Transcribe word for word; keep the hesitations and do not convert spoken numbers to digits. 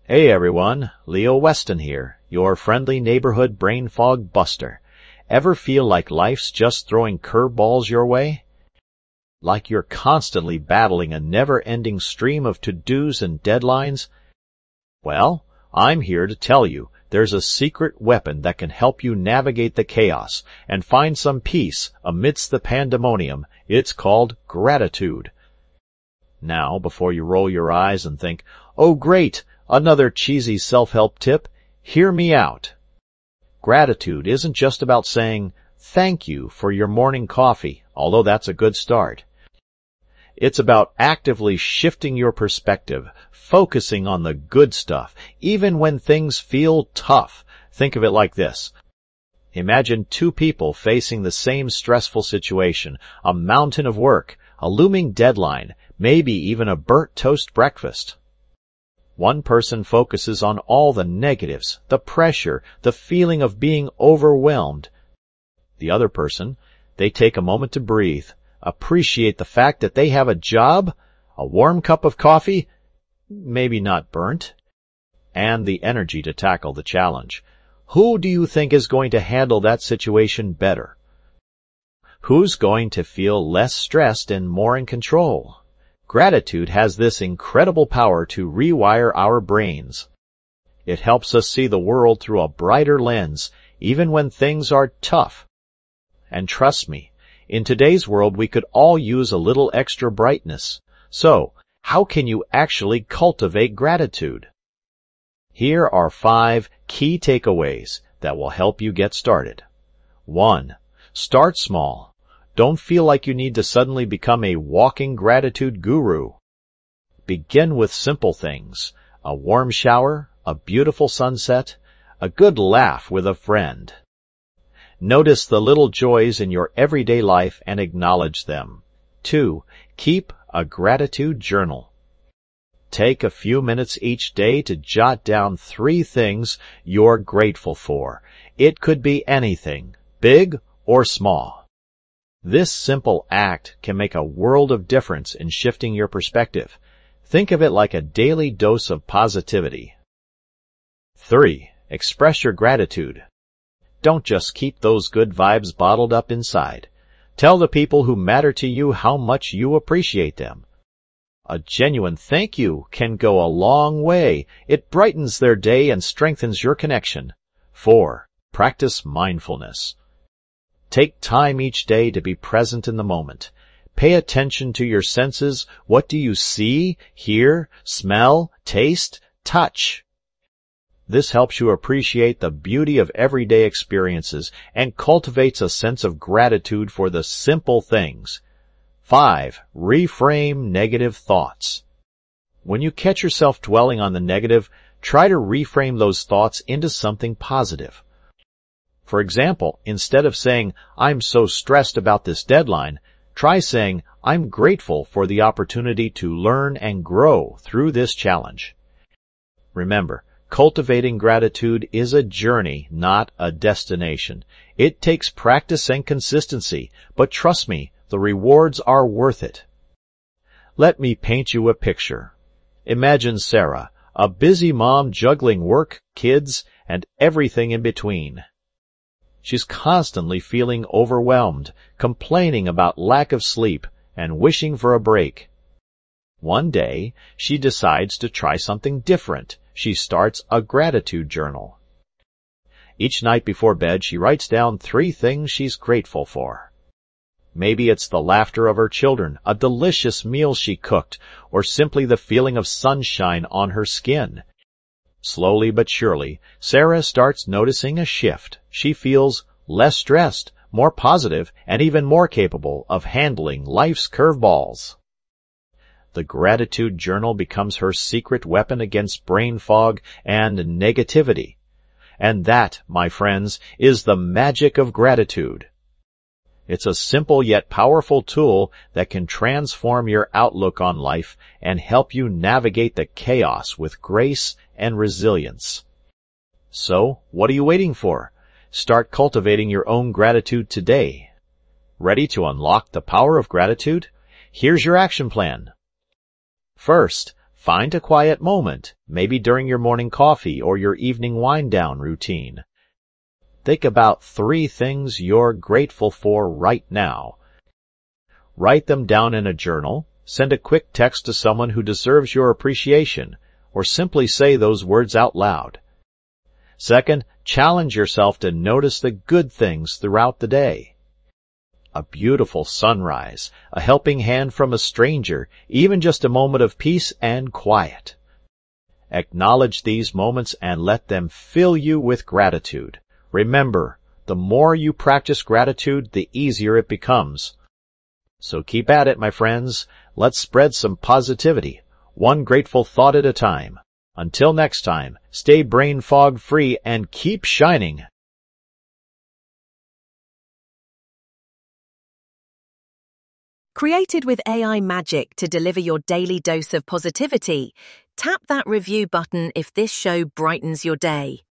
Hey everyone, Leo Weston here, your friendly neighborhood brain fog buster. Ever feel like life's just throwing curveballs your way? Like you're constantly battling a never-ending stream of to-dos and deadlines? Well, I'm here to tell you there's a secret weapon that can help you navigate the chaos and find some peace amidst the pandemonium. It's called gratitude. Now, before you roll your eyes and think, oh great, another cheesy self-help tip, hear me out. Gratitude isn't just about saying thank you for your morning coffee, although that's a good start. It's about actively shifting your perspective, focusing on the good stuff, even when things feel tough. Think of it like this. Imagine two people facing the same stressful situation, a mountain of work, a looming deadline, maybe even a burnt toast breakfast. One person focuses on all the negatives, the pressure, the feeling of being overwhelmed. The other person, they take a moment to breathe, appreciate the fact that they have a job, a warm cup of coffee, maybe not burnt, and the energy to tackle the challenge. Who do you think is going to handle that situation better? Who's going to feel less stressed and more in control? Gratitude has this incredible power to rewire our brains. It helps us see the world through a brighter lens, even when things are tough. And trust me, in today's world we could all use a little extra brightness. So, how can you actually cultivate gratitude? Here are five key takeaways that will help you get started. One, start small. Don't feel like you need to suddenly become a walking gratitude guru. Begin with simple things, a warm shower, a beautiful sunset, a good laugh with a friend. Notice the little joys in your everyday life and acknowledge them. Two, keep a gratitude journal. Take a few minutes each day to jot down three things you're grateful for. It could be anything, big or small. This simple act can make a world of difference in shifting your perspective. Think of it like a daily dose of positivity. Three, express your gratitude. Don't just keep those good vibes bottled up inside. Tell the people who matter to you how much you appreciate them. A genuine thank you can go a long way. It brightens their day and strengthens your connection. Four, practice mindfulness. Take time each day to be present in the moment. Pay attention to your senses. What do you see, hear, smell, taste, touch? This helps you appreciate the beauty of everyday experiences and cultivates a sense of gratitude for the simple things. Five, reframe negative thoughts. When you catch yourself dwelling on the negative, try to reframe those thoughts into something positive. For example, instead of saying, I'm so stressed about this deadline, try saying, I'm grateful for the opportunity to learn and grow through this challenge. Remember, cultivating gratitude is a journey, not a destination. It takes practice and consistency, but trust me, the rewards are worth it. Let me paint you a picture. Imagine Sarah, a busy mom juggling work, kids, and everything in between. She's constantly feeling overwhelmed, complaining about lack of sleep, and wishing for a break. One day, she decides to try something different. She starts a gratitude journal. Each night before bed, she writes down three things she's grateful for. Maybe it's the laughter of her children, a delicious meal she cooked, or simply the feeling of sunshine on her skin. Slowly but surely, Sarah starts noticing a shift. She feels less stressed, more positive, and even more capable of handling life's curveballs. The gratitude journal becomes her secret weapon against brain fog and negativity. And that, my friends, is the magic of gratitude. It's a simple yet powerful tool that can transform your outlook on life and help you navigate the chaos with grace and resilience. So, what are you waiting for? Start cultivating your own gratitude today. Ready to unlock the power of gratitude? Here's your action plan. First, Find a quiet moment, maybe during your morning coffee or your evening wind-down routine. Think about three things you're grateful for right now. Write them down in a journal, send a quick text to someone who deserves your appreciation, or simply say those words out loud. Second, challenge yourself to notice the good things throughout the day. A beautiful sunrise, a helping hand from a stranger, even just a moment of peace and quiet. Acknowledge these moments and let them fill you with gratitude. Remember, the more you practice gratitude, the easier it becomes. So keep at it, my friends. Let's spread some positivity, one grateful thought at a time. Until next time, stay brain fog free and keep shining. Created with A I magic to deliver your daily dose of positivity, tap that review button if this show brightens your day.